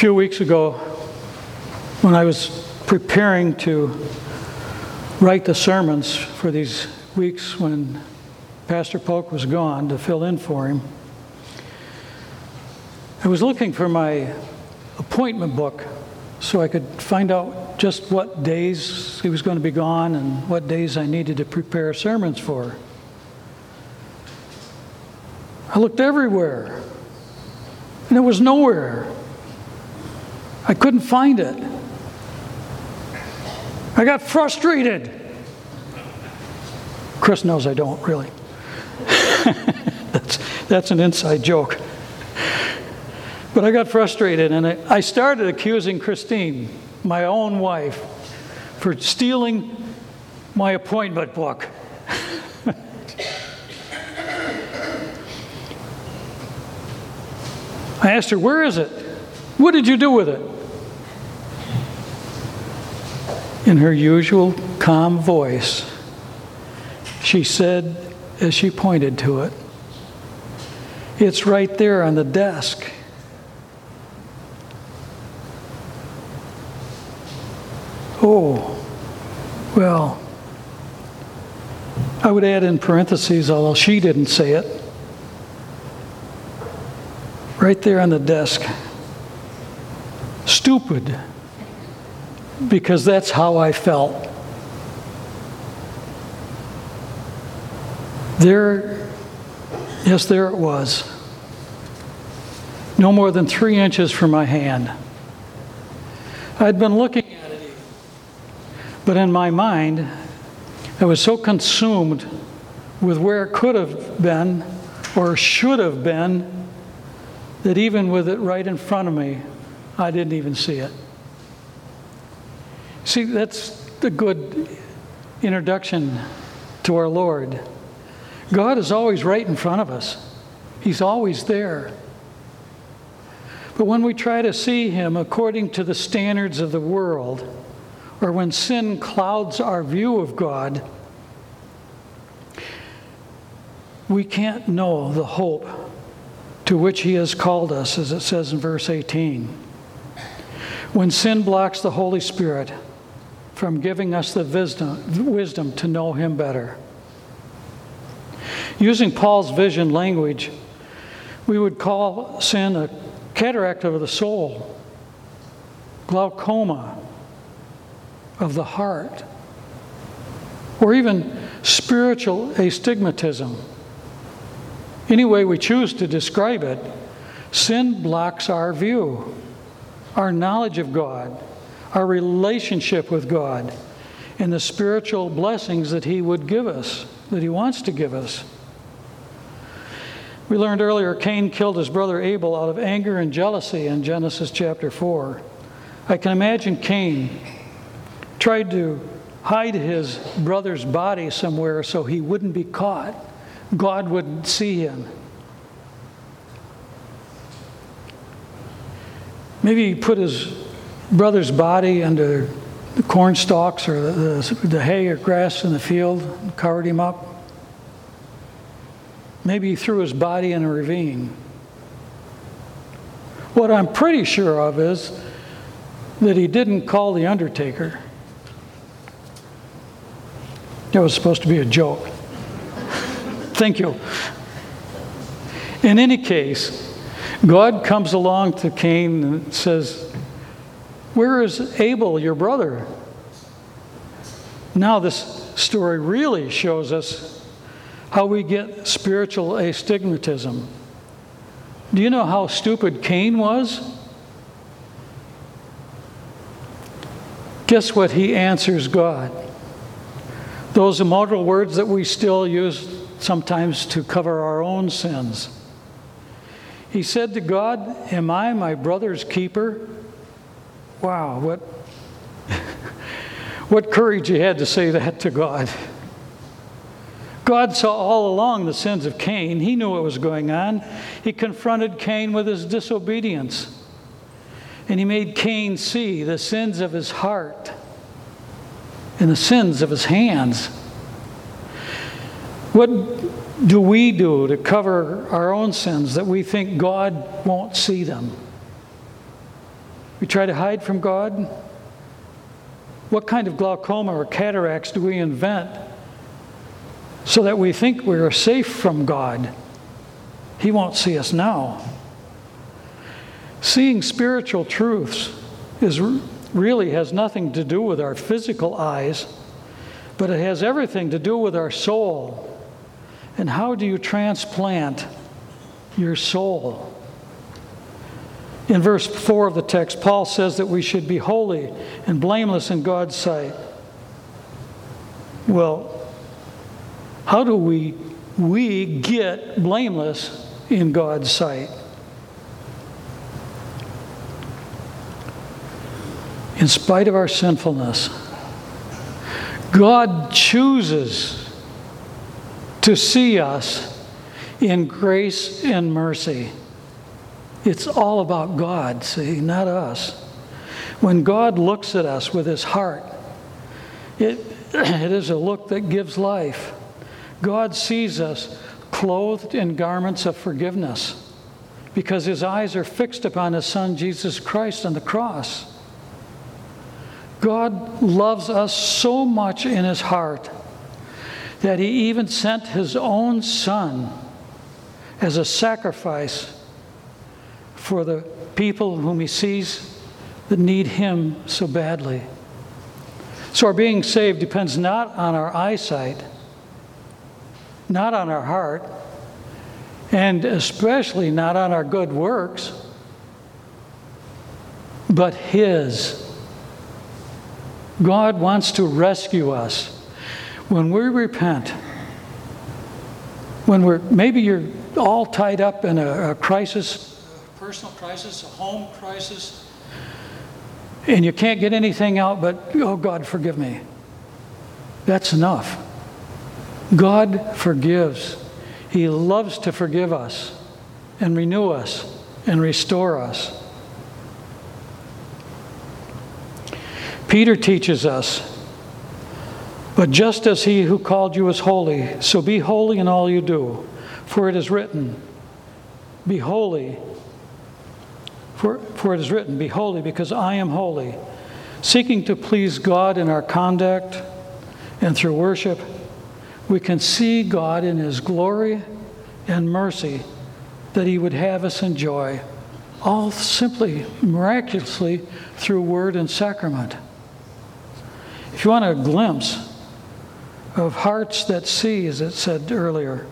few weeks ago, when I was preparing to write the sermons for these weeks when Pastor Polk was gone to fill in for him, I was looking for my appointment book so I could find out just what days he was going to be gone and what days I needed to prepare sermons for. I looked everywhere, and it was nowhere. I couldn't find it. I got frustrated. Chris knows I don't, really. That's an inside joke. But I got frustrated, and I started accusing Christine, my own wife, for stealing my appointment book. I asked her, "Where is it? What did you do with it?" In her usual calm voice, she said, as she pointed to it, "It's right there on the desk." Oh, well, I would add in parentheses, although she didn't say it, right there on the desk. Stupid, because that's how I felt. There it was. No more than 3 inches from my hand. I'd been looking at it, but in my mind, I was so consumed with where it could have been or should have been that even with it right in front of me, I didn't even see it. See, that's a good introduction to our Lord. God is always right in front of us. He's always there. But when we try to see Him according to the standards of the world, or when sin clouds our view of God, we can't know the hope to which He has called us, as it says in verse 18. When sin blocks the Holy Spirit from giving us the wisdom to know Him better. Using Paul's vision language, we would call sin a cataract of the soul, glaucoma of the heart, or even spiritual astigmatism. Any way we choose to describe it, sin blocks our view, our knowledge of God, our relationship with God, and the spiritual blessings that He would give us, that He wants to give us. We learned earlier Cain killed his brother Abel out of anger and jealousy in Genesis chapter 4. I can imagine Cain tried to hide his brother's body somewhere so he wouldn't be caught. God wouldn't see him. Maybe he put his brother's body under the corn stalks or the hay or grass in the field and covered him up. Maybe he threw his body in a ravine. What I'm pretty sure of is that he didn't call the undertaker. That was supposed to be a joke. Thank you. In any case, God comes along to Cain and says, "Where is Abel, your brother?" Now this story really shows us how we get spiritual astigmatism. Do you know how stupid Cain was? Guess what he answers God? Those immortal words that we still use sometimes to cover our own sins. He said to God, "Am I my brother's keeper?" Wow, what courage he had to say that to God. God saw all along the sins of Cain. He knew what was going on. He confronted Cain with his disobedience. And he made Cain see the sins of his heart and the sins of his hands. What do we do to cover our own sins that we think God won't see them? We try to hide from God. What kind of glaucoma or cataracts do we invent so that we think we are safe from God? He won't see us now. Seeing spiritual truths really has nothing to do with our physical eyes, but it has everything to do with our soul. And how do you transplant your soul? In verse 4 of the text, Paul says that we should be holy and blameless in God's sight. Well, how do we get blameless in God's sight? In spite of our sinfulness, God chooses to see us in grace and mercy. It's all about God, see, not us. When God looks at us with his heart, it is a look that gives life. God sees us clothed in garments of forgiveness because his eyes are fixed upon his Son, Jesus Christ, on the cross. God loves us so much in his heart that he even sent his own Son as a sacrifice for the people whom he sees that need him so badly. So our being saved depends not on our eyesight, not on our heart, and especially not on our good works, but his. God wants to rescue us. When we repent, maybe you're all tied up in a crisis, a personal crisis, a home crisis, and you can't get anything out but, oh God, forgive me. That's enough. God forgives. He loves to forgive us and renew us and restore us. Peter teaches us, but just as he who called you is holy, so be holy in all you do. For it is written, be holy. For it is written, be holy because I am holy. Seeking to please God in our conduct and through worship, we can see God in his glory and mercy that he would have us enjoy, all simply, miraculously, through word and sacrament. If you want a glimpse of hearts that see, as it said earlier,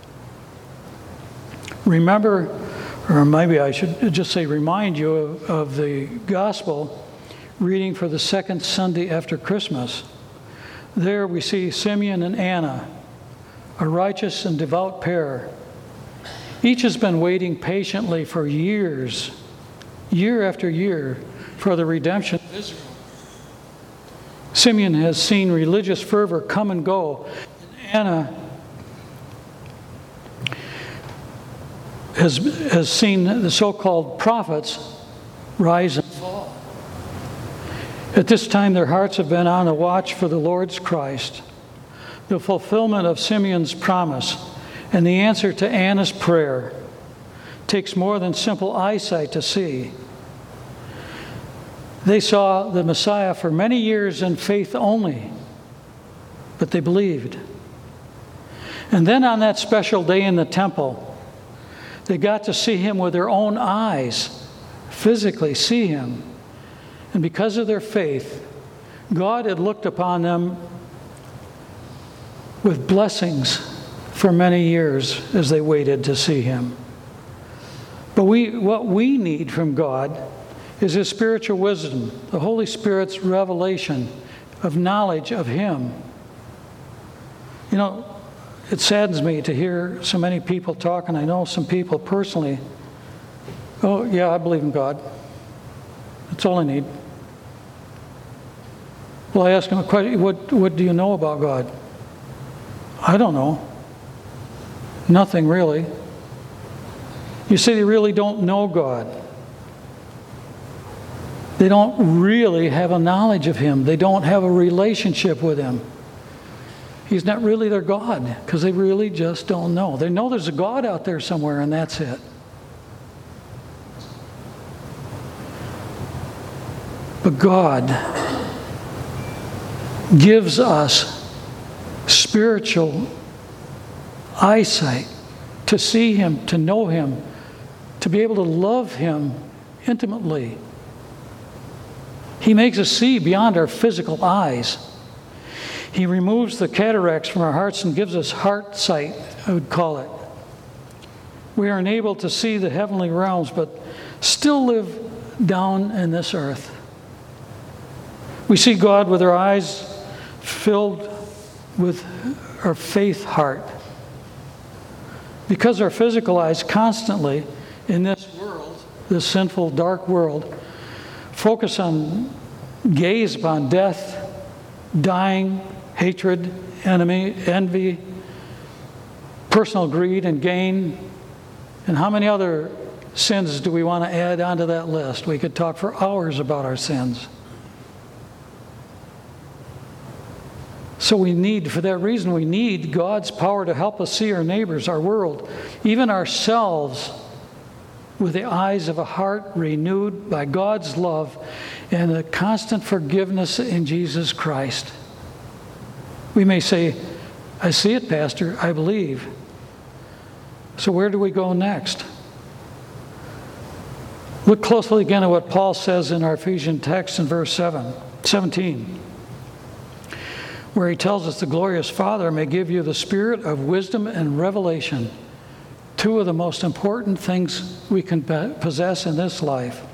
remember, or maybe I should just say remind you of the gospel reading for the second Sunday after Christmas. There we see Simeon and Anna, a righteous and devout pair. Each has been waiting patiently for years, year after year, for the redemption of Israel. Simeon has seen religious fervor come and go, and Anna has seen the so-called prophets rise and fall. At this time, their hearts have been on the watch for the Lord's Christ, the fulfillment of Simeon's promise, and the answer to Anna's prayer takes more than simple eyesight to see. They saw the Messiah for many years in faith only, but they believed. And then on that special day in the temple, they got to see him with their own eyes, physically see him. And because of their faith, God had looked upon them with blessings for many years as they waited to see him. But what we need from God is his spiritual wisdom, the Holy Spirit's revelation of knowledge of him. You know, it saddens me to hear so many people talk, and I know some people personally. Oh, yeah, I believe in God. That's all I need. Well, I ask them a question, what do you know about God? I don't know. Nothing really. You see, they really don't know God. They don't really have a knowledge of him. They don't have a relationship with him. He's not really their God because they really just don't know. They know there's a God out there somewhere, and that's it. But God gives us spiritual eyesight to see Him, to know Him, to be able to love Him intimately. He makes us see beyond our physical eyes. He removes the cataracts from our hearts and gives us heart sight, I would call it. We are enabled to see the heavenly realms, but still live down in this earth. We see God with our eyes filled with our faith heart. Because our physical eyes constantly in this world, this sinful, dark world, focus on, gaze upon death, dying, hatred, envy, personal greed and gain. And how many other sins do we want to add onto that list? We could talk for hours about our sins. So for that reason, we need God's power to help us see our neighbors, our world, even ourselves, with the eyes of a heart renewed by God's love and the constant forgiveness in Jesus Christ. We may say, I see it, Pastor, I believe. So where do we go next? Look closely again at what Paul says in our Ephesian text in verse 17, where he tells us the glorious Father may give you the spirit of wisdom and revelation, two of the most important things we can possess in this life.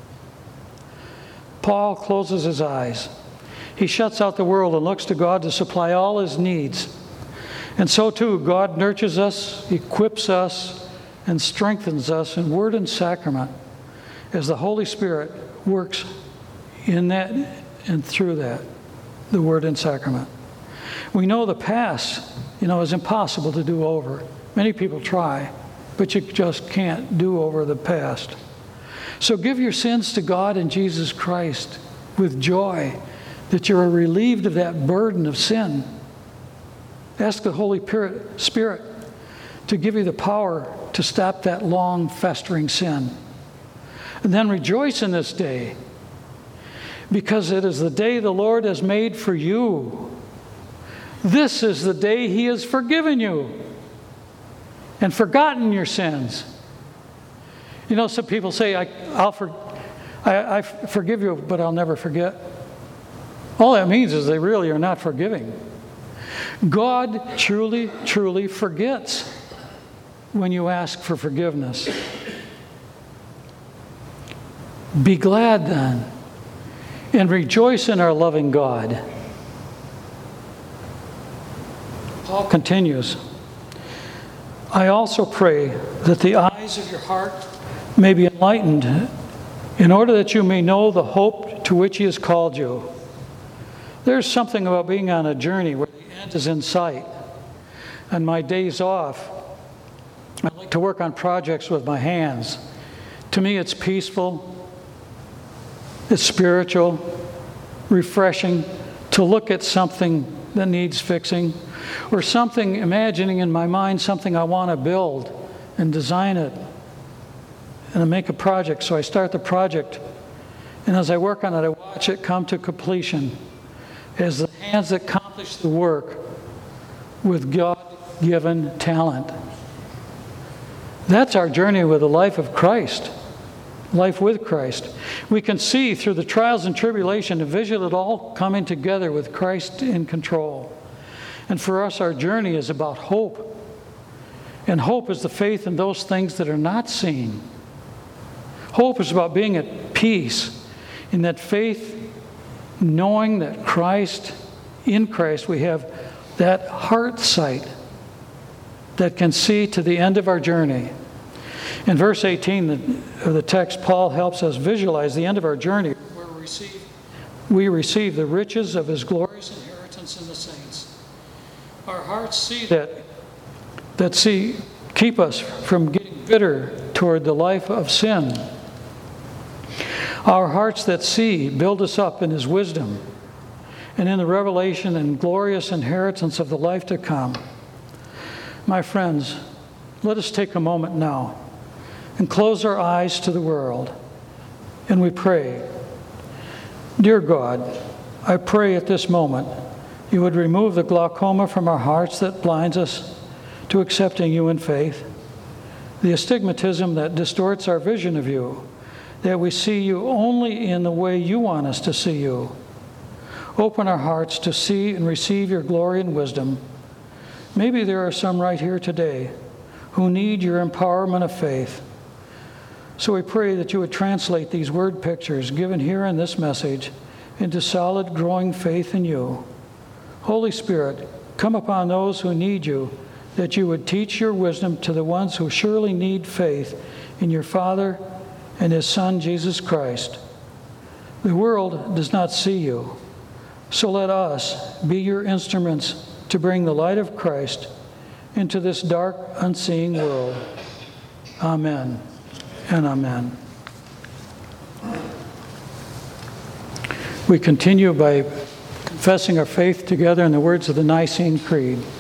Paul closes his eyes. He shuts out the world and looks to God to supply all his needs. And so too, God nurtures us, equips us, and strengthens us in word and sacrament as the Holy Spirit works in that and through that, the word and sacrament. We know the past, is impossible to do over. Many people try, but you just can't do over the past. So give your sins to God in Jesus Christ with joy that you are relieved of that burden of sin. Ask the Holy Spirit to give you the power to stop that long festering sin. And then rejoice in this day, because it is the day the Lord has made for you. This is the day He has forgiven you and forgotten your sins. Some people say, I forgive you, but I'll never forget. All that means is they really are not forgiving. God truly, truly forgets when you ask for forgiveness. Be glad then and rejoice in our loving God. Paul continues, I also pray that the eyes of your heart may be enlightened in order that you may know the hope to which He has called you. There's something about being on a journey where the end is in sight. On my days off, I like to work on projects with my hands. To me, it's peaceful, it's spiritual, refreshing to look at something that needs fixing, or something, imagining in my mind something I want to build and design it and make a project. So I start the project, and as I work on it, I watch it come to completion as the hands that accomplish the work with God-given talent. That's our journey with the life of Christ, life with Christ. We can see through the trials and tribulation and vision it all coming together with Christ in control. And for us, our journey is about hope. And hope is the faith in those things that are not seen. Hope is about being at peace in that faith, knowing that in Christ, we have that heart sight that can see to the end of our journey. In verse 18 of the text, Paul helps us visualize the end of our journey, where we receive the riches of His glorious inheritance in the saints. Our hearts see keep us from getting bitter toward the life of sin. Our hearts that see build us up in His wisdom and in the revelation and glorious inheritance of the life to come. My friends, let us take a moment now and close our eyes to the world, and we pray, Dear God, I pray at this moment you would remove the glaucoma from our hearts that blinds us to accepting you in faith, the astigmatism that distorts our vision of you, that we see you only in the way you want us to see you. Open our hearts to see and receive your glory and wisdom. Maybe there are some right here today who need your empowerment of faith. So we pray that you would translate these word pictures given here in this message into solid, growing faith in you. Holy Spirit, come upon those who need you, that you would teach your wisdom to the ones who surely need faith in your Father and his Son, Jesus Christ. The world does not see you, so let us be your instruments to bring the light of Christ into this dark, unseeing world. Amen and amen. We continue by confessing our faith together in the words of the Nicene Creed.